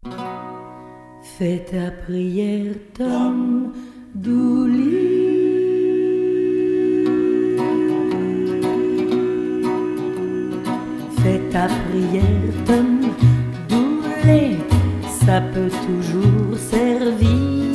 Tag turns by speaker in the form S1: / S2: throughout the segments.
S1: Fais ta prière, Tom Dooley. Fais ta prière, Tom Dooley, ça peut toujours servir.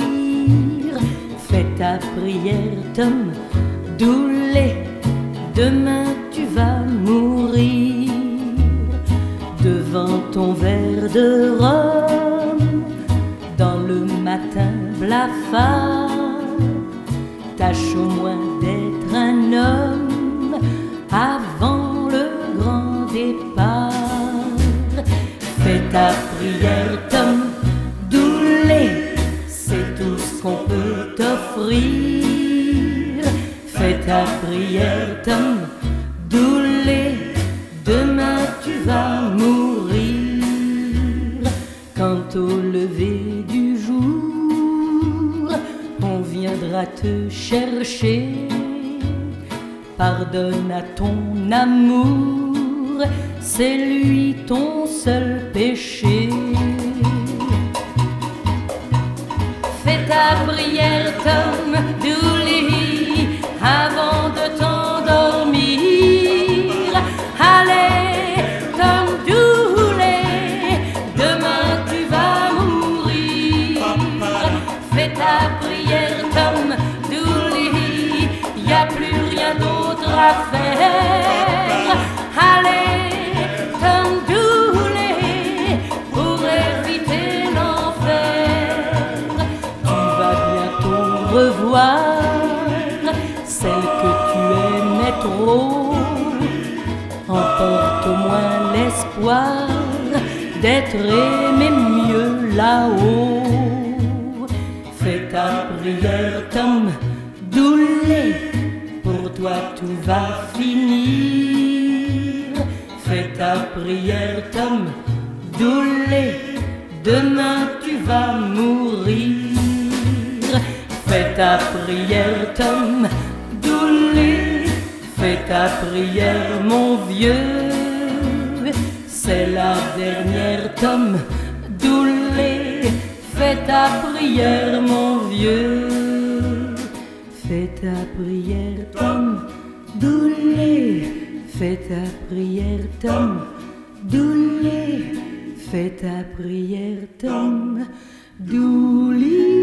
S1: Fais ta prière, Tom Dooley, demain tu vas mourir. Devant ton verre de rhum, dans le matin blafard, tâche au moins d'être un homme avant le grand départ. Fais ta prière, Tom Dooley, c'est tout ce qu'on peut t'offrir. Fais ta prière, Tom Dooley, demain tu vas mourir. Quant au lever du jour, on viendra te chercher. Pardonne à ton amour, c'est lui ton seul péché. Fais ta prière, Tom Dooley, avant de t'endormir. Allez, Tom Dooley, demain tu vas mourir. Fais ta prière, Tom Dooley, y a plus rien d'autre à faire. Allez, Tom Dooley, pour éviter l'enfer. Tu vas bientôt revoir celle que tu aimais trop. Emporte au moins l'espoir d'être aimé mieux là-haut. Fais ta prière, Tom Dooley, pour toi tout va finir. Fais ta prière, Tom Dooley, demain tu vas mourir. Fais ta prière, Tom Dooley, fais ta prière, mon vieux. C'est la dernière, Tom Dooley. Fais ta prière, mon vieux. Fais ta prière, Tom Dooley. Fais ta prière, Tom Dooley. Fais ta prière, Tom Dooley.